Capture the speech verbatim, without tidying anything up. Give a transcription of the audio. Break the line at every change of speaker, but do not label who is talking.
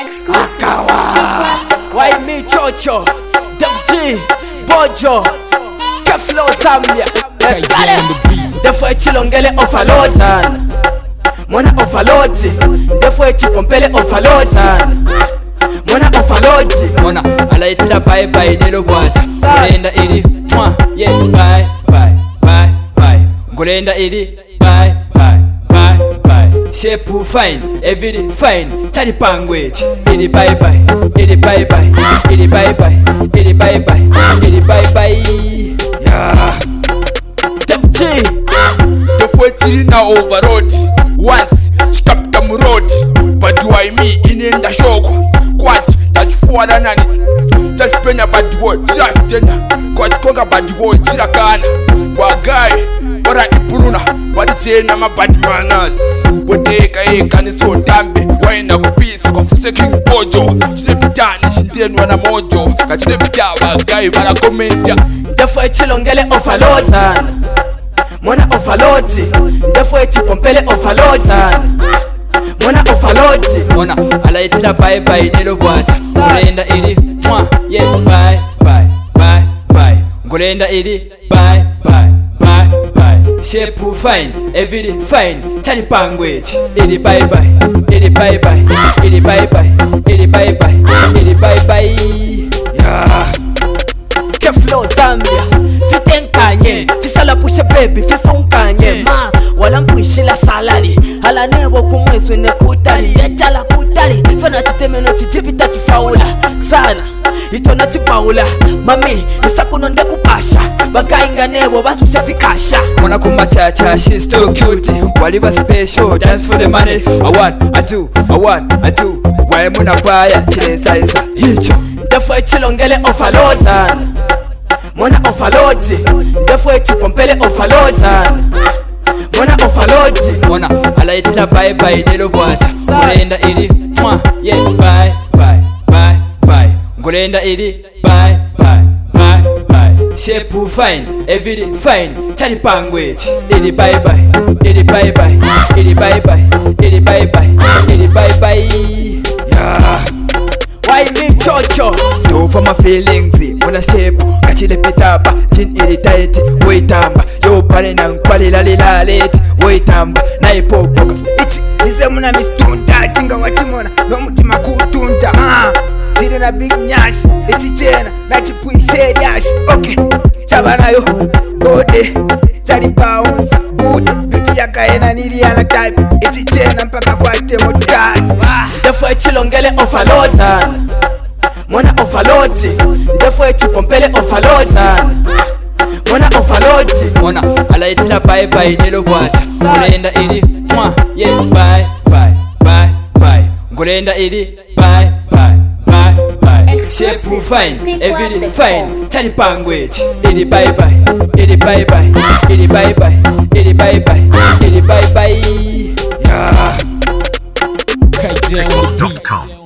Akawa Why me Chocho Def G Bojo Keflo Zambia Defo echilongele overload sana Mwana overload Defo echipompele overload sana Mwana overload Mwana alaitira bye bye nero bwata Ngolenda ili Mwa yeah bye bye bye bye Ngolenda ili bye bye bye bye Shape fine everything fine Tari pangwich Ili bye bye Ili bye bye Ili bye bye Ili bye bye Ili bye bye Yeah Def G
Defo echili na overload Once chikapita mu road Baduwa imi inenda shoko Kwati tachifuwala nani Tachipenya bad boy chirafitena Kwati konga bad boy chirakana Wagaye Wara ipuruna Wadi chena ma bad manners Bodeka eka niso dambe Waina kupisa kwa fuse king bojo Chirepitani shindenu wana mojo Kachirepita wagaye wala komenda
Defo echilongele overload sana Mwana overload Defo echipompele overload sana Mwana overload Mwana alaitira bye bye nero bwata Ngolenda ili Mwa yeah bye bye bye bye Ngolenda ili bye bye bye bye Shape fine everything fine Tari pangwich Ili bye bye Ili bye bye Ili bye bye Ili bye bye Ili bye bye Yeah Keflo Zambia Fitenkanye Fisala pushe baby Fisunkanye Ma Wala mpuishila salari Hala nebo kumweswe ne kutari Yetala kutari Fana chiteme no chitipita chifaula Sana Ito na chipaula Mami Nisakuno nde kupasha Bagainga nebo basu shafikasha
Mwana kumachacha she's too cute Waliba special dance for the money I want, I do, I want, I do Wae muna baya chile saisa Hicho
Defo echilongele overload sana Mwana overload Defo echipompele overload sana Mwana overload
Mwana alaitira bye bye nero bwata Ngolenda ili Mwa yeah bye bye bye bye Ngolenda ili bye bye bye bye Shape fine everything fine Tari pangwich Ili bye bye Ili bye bye Ili bye bye Ili bye bye Ili bye bye Yeah
Why me Chocho
Do for my feelings Muna shape Kachile pitapa Chin ili tight Waitamba Yo pale na nkwali lali laleti Waitamba Na ipopoka
Ichi Nise muna mistunta Tinga watimona No mutima kutunta Ah Chile na big nyash Ichi chena Na chipuishe dash Okay Chaba yo Bode Chari bounce Bude Beauty ya kaena niliana type Ichi chena mpaka kwa temo type
Defo echilongele overload sana Mwana overload Defo echipompele overload sana Mwana overload
Mwana alaitira bye bye nero bwata Ngolenda ili Mwa yeah bye bye bye bye Ngolenda ili bye bye bye bye Shape fine everything fine Tari pangwich Ili bye bye Ili bye bye Ili bye bye Ili bye bye Ili bye bye Yeah
K J on the beat.